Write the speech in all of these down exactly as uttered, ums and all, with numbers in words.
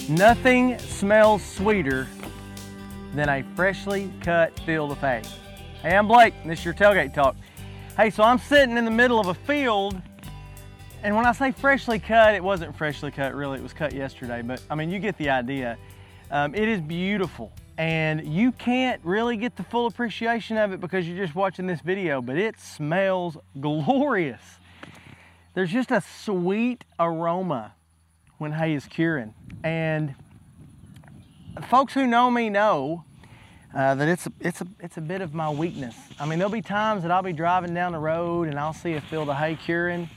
Nothing smells sweeter than a freshly cut field of hay. Hey, I'm Blake, and this is your Tailgate Talk. Hey, so I'm sitting in the middle of a field, and when I say freshly cut, it wasn't freshly cut, really. It was cut yesterday, but I mean, you get the idea. Um, it is beautiful, and you can't really get the full appreciation of it because you're just watching this video, but it smells glorious. There's just a sweet aroma when hay is curing, and folks who know me know uh, that it's a, it's a it's a bit of my weakness. I mean, there'll be times that I'll be driving down the road and I'll see a field of hay curing.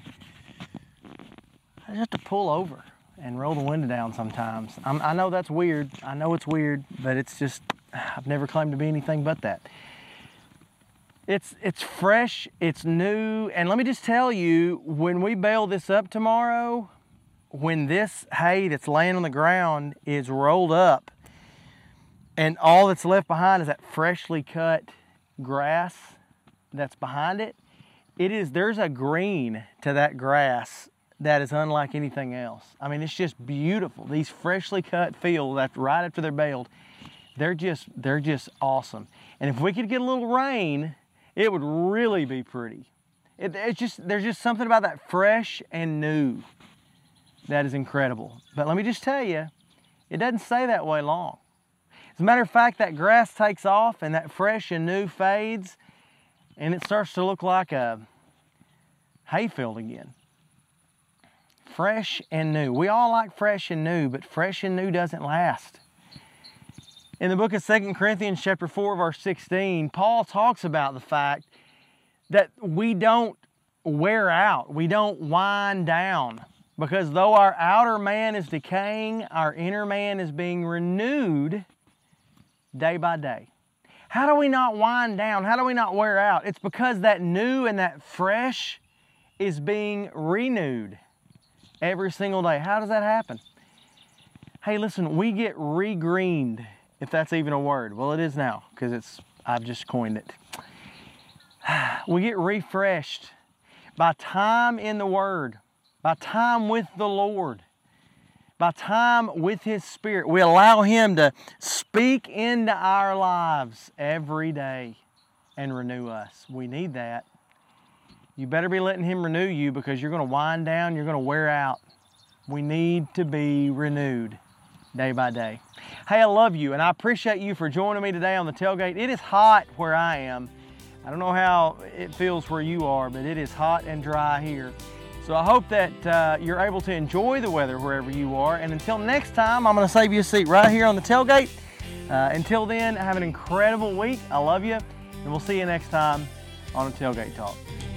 I just have to pull over and roll the window down sometimes. I'm, I know that's weird. I know it's weird, but it's just, I've never claimed to be anything but that. It's, it's fresh, it's new, and let me just tell you, when we bale this up tomorrow, when this hay that's laying on the ground is rolled up and all that's left behind is that freshly cut grass that's behind it, it is, there's a green to that grass that is unlike anything else. I mean, it's just beautiful. These freshly cut fields, that's right after they're baled, they're just, they're just awesome. And if we could get a little rain, it would really be pretty. It, it's just, there's just something about that fresh and new that is incredible. But let me just tell you, it doesn't stay that way long. As a matter of fact, that grass takes off and that fresh and new fades, and it starts to look like a hayfield again. Fresh and new. We all like fresh and new, but fresh and new doesn't last. In the book of Second Corinthians chapter four, verse sixteen, Paul talks about the fact that we don't wear out, we don't wind down, because though our outer man is decaying, our inner man is being renewed day by day. How do we not wind down? How do we not wear out? It's because that new and that fresh is being renewed every single day. How does that happen? Hey, listen, we get regreened, if that's even a word. Well, it is now, because it's I've just coined it. We get refreshed by time in the Word, by time with the Lord, by time with His Spirit. We allow Him to speak into our lives every day and renew us. We need that. You better be letting Him renew you, because you're going to wind down, you're going to wear out. We need to be renewed day by day. Hey, I love you, and I appreciate you for joining me today on the tailgate. It is hot where I am. I don't know how it feels where you are, but it is hot and dry here. So I hope that uh, you're able to enjoy the weather wherever you are. And until next time, I'm going to save you a seat right here on the tailgate. Uh, until then, have an incredible week. I love you, and we'll see you next time on the Tailgate Talk.